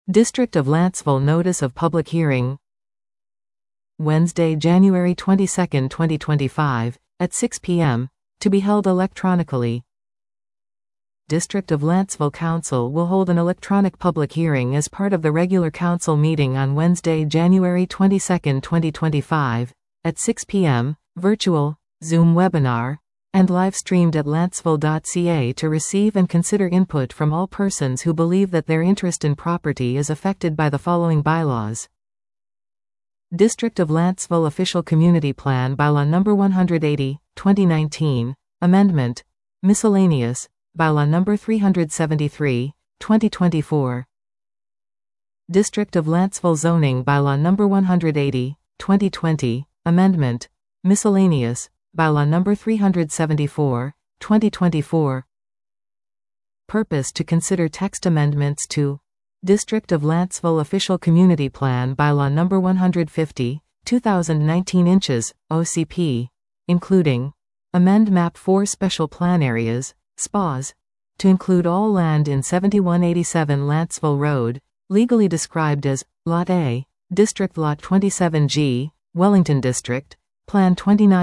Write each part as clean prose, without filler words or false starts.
District of Lantzville Notice of Public Hearing. Wednesday, January 22, 2025, at 6 p.m., to be held electronically. District of Lantzville Council will hold an electronic public hearing as part of the regular council meeting on Wednesday, January 22, 2025, at 6 p.m., virtual, Zoom webinar, and live-streamed at lantzville.ca to receive and consider input from all persons who believe that their interest in property is affected by the following bylaws. District of Lantzville Official Community Plan Bylaw No. 180, 2019, Amendment, Miscellaneous, Bylaw No. 373, 2024. District of Lantzville Zoning Bylaw No. 180, 2020, Amendment, Miscellaneous, Bylaw No. 374, 2024. Purpose to consider text amendments to District of Lantzville Official Community Plan Bylaw No. 150, 2019 inches, OCP, including amend Map 4 Special Plan Areas, SPAs, to include all land in 7187 Lantzville Road, legally described as Lot A, District Lot 27G, Wellington District, Plan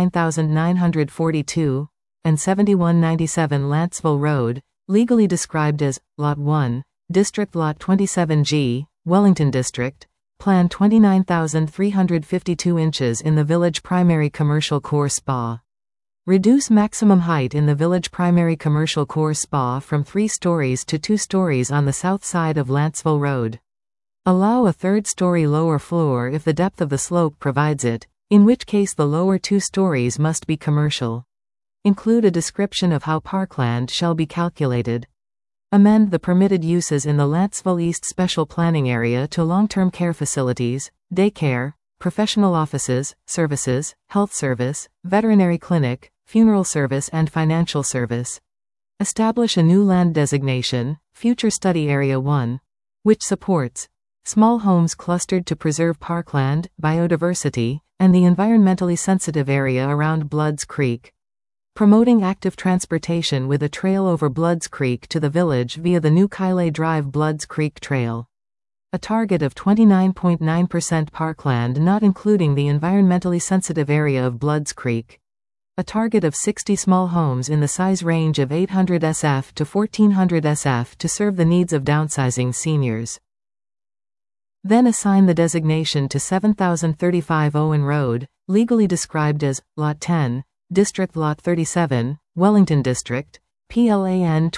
29942, and 7197 Lantzville Road, legally described as Lot 1, District Lot 27G, Wellington District, Plan 29352 inches in the Village Primary Commercial Core SPA. Reduce maximum height in the Village Primary Commercial Core SPA from 3 stories to 2 stories on the south side of Lantzville Road. Allow a third-story lower floor if the depth of the slope provides it, in which case the lower 2 stories must be commercial. Include a description of how parkland shall be calculated. Amend the permitted uses in the Lantzville East Special Planning Area to long-term care facilities, daycare, professional offices, services, health service, veterinary clinic, funeral service and financial service. Establish a new land designation, Future Study Area 1, which supports small homes clustered to preserve parkland, biodiversity, and the environmentally sensitive area around Bloods Creek. Promoting active transportation with a trail over Bloods Creek to the village via the new Kyle Drive Bloods Creek Trail. A target of 29.9% parkland not including the environmentally sensitive area of Bloods Creek. A target of 60 small homes in the size range of 800 SF to 1400 SF to serve the needs of downsizing seniors. Then assign the designation to 7035 Owen Road, legally described as Lot 10, District Lot 37, Wellington District, PLAN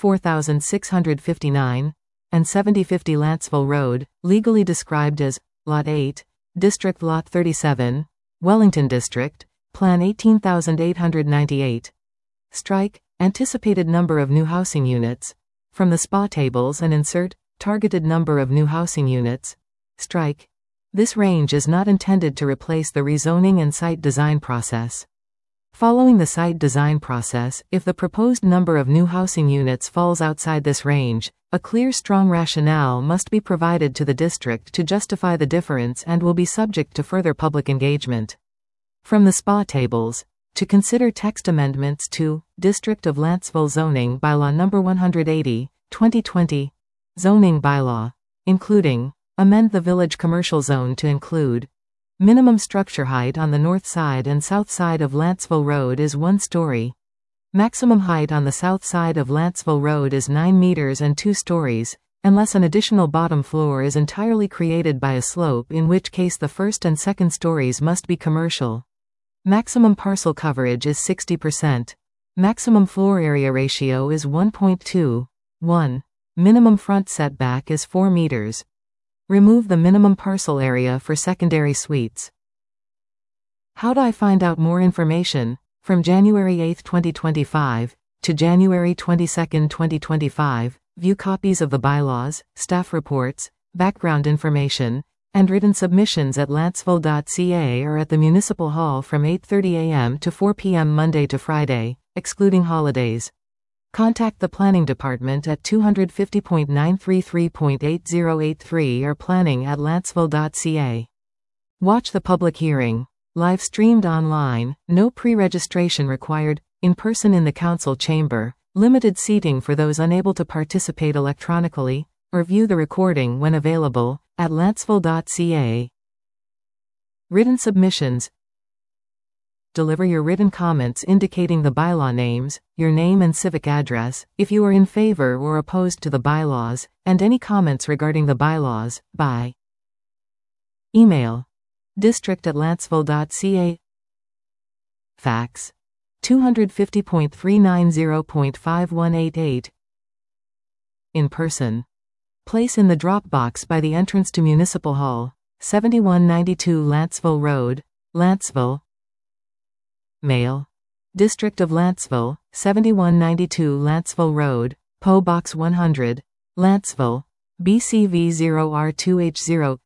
24659, and 7050 Lantzville Road, legally described as Lot 8, District Lot 37, Wellington District, Plan 18898. Strike anticipated number of new housing units from the SPA tables and insert targeted number of new housing units. Strike. This range is not intended to replace the rezoning and site design process. Following the site design process, if the proposed number of new housing units falls outside this range, a clear strong rationale must be provided to the district to justify the difference and will be subject to further public engagement. From the SPA tables, to consider text amendments to District of Lantzville Zoning Bylaw No. 180, 2020, Zoning Bylaw, including amend the Village Commercial Zone to include minimum structure height on the north side and south side of Lantzville Road is 1 story. Maximum height on the south side of Lantzville Road is 9 meters and 2 stories, unless an additional bottom floor is entirely created by a slope, in which case the first and second stories must be commercial. Maximum parcel coverage is 60%. Maximum floor area ratio is 1.2:1. Minimum front setback is 4 meters. Remove the minimum parcel area for secondary suites. How do I find out more information? From January 8, 2025, to January 22, 2025, view copies of the bylaws, staff reports, background information, and written submissions at lantzville.ca or at the Municipal Hall from 8:30 a.m. to 4 p.m. Monday to Friday, excluding holidays. Contact the Planning Department at 250.933.8083 or planning@lantzville.ca. Watch the public hearing. Live streamed online, no pre-registration required, in person in the council chamber, limited seating for those unable to participate electronically, or view the recording when available, at lantsville.ca. Written submissions. Deliver your written comments indicating the bylaw names, your name and civic address, if you are in favor or opposed to the bylaws, and any comments regarding the bylaws, by email district@lantsville.ca. Fax 250.390.5188. In person. Place in the drop box by the entrance to Municipal Hall, 7192 Lantsville Road, Lantsville. Mail. District of Lantsville, 7192 Lantsville Road, PO Box 100, Lantsville, BCV 0R2H0.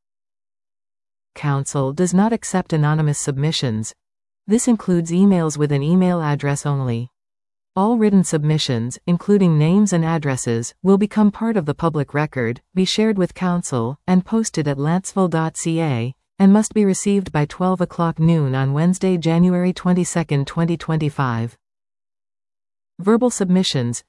Council does not accept anonymous submissions. This includes emails with an email address only. All written submissions, including names and addresses, will become part of the public record, be shared with Council, and posted at lantsville.ca, and must be received by 12 noon on Wednesday, January 22, 2025. Verbal submissions.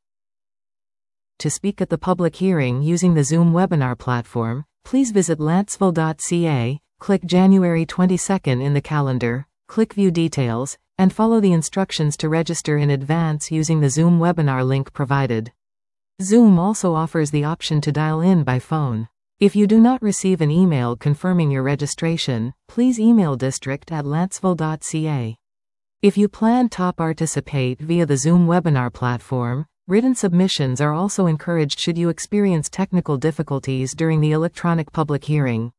To speak at the public hearing using the Zoom webinar platform, please visit lantsville.ca, click January 22 in the calendar, click View Details, and follow the instructions to register in advance using the Zoom webinar link provided. Zoom also offers the option to dial in by phone. If you do not receive an email confirming your registration, please email district@lantsville.ca. If you plan to participate via the Zoom webinar platform, written submissions are also encouraged should you experience technical difficulties during the electronic public hearing.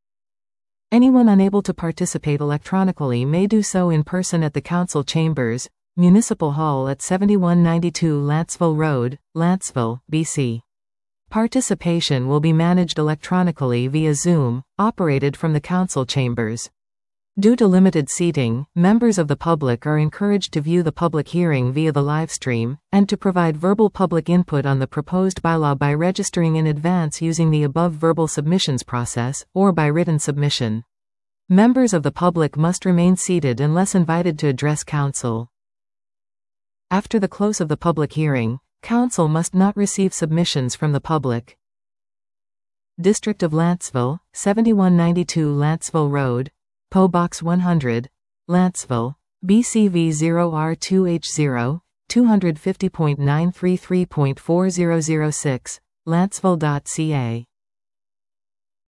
Anyone unable to participate electronically may do so in person at the Council Chambers, Municipal Hall at 7192 Lantsville Road, Lantsville, BC. Participation will be managed electronically via Zoom, operated from the Council Chambers. Due to limited seating, members of the public are encouraged to view the public hearing via the live stream, and to provide verbal public input on the proposed bylaw by registering in advance using the above verbal submissions process, or by written submission. Members of the public must remain seated unless invited to address Council. After the close of the public hearing, Council must not receive submissions from the public. District of Lantsville, 7192 Lantsville Road, PO Box 100, Lantsville, BCV 0R2H0, 250.933.4006, lantsville.ca.